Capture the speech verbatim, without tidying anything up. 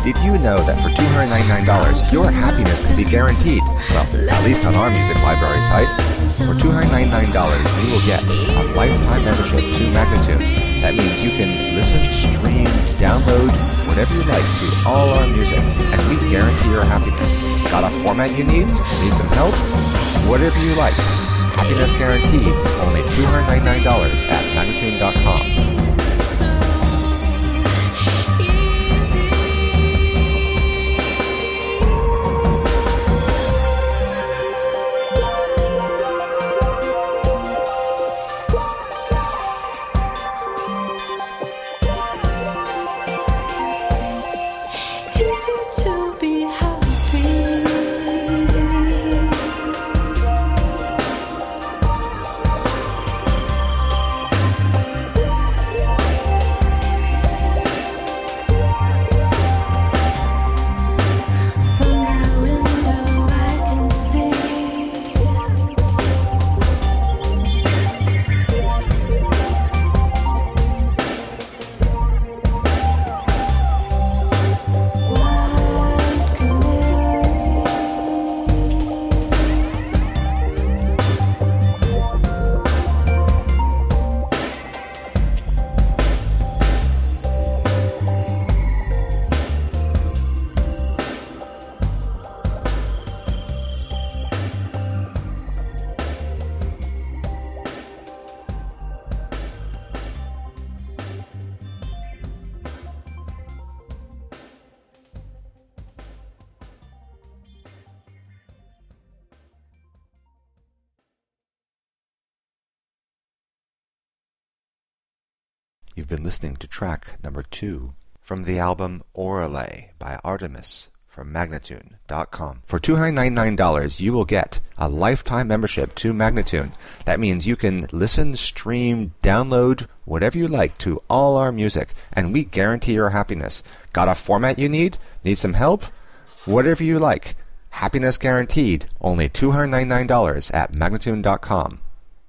Did you know that for two hundred ninety-nine dollars, your happiness can be guaranteed? Well, at least on our music library site. For two hundred ninety-nine dollars, you will get a lifetime membership to Magnatune. That means you can listen, stream, download, whatever you like to all our music, and we guarantee your happiness. Got a format you need? Need some help? Whatever you like. Happiness guaranteed. Only two hundred ninety-nine dollars at Magnatune dot com. You've been listening to track number two from the album Orale by Artemis from Magnatune dot com. For two hundred ninety-nine dollars, you will get a lifetime membership to Magnatune. That means you can listen, stream, download, whatever you like to all our music, and we guarantee your happiness. Got a format you need? Need some help? Whatever you like. Happiness guaranteed. Only two hundred ninety-nine dollars at Magnatune dot com.